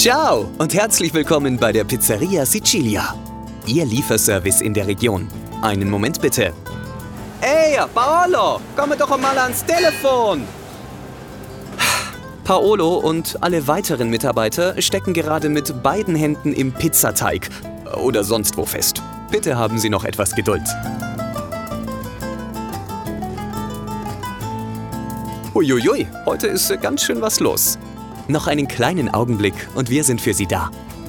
Ciao und herzlich willkommen bei der Pizzeria Sicilia. Ihr Lieferservice in der Region. Einen Moment bitte. Hey, Paolo, komm doch mal ans Telefon! Paolo und alle weiteren Mitarbeiter stecken gerade mit beiden Händen im Pizzateig oder sonst wo fest. Bitte haben Sie noch etwas Geduld. Uiuiui, heute ist ganz schön was los. Noch einen kleinen Augenblick und wir sind für Sie da.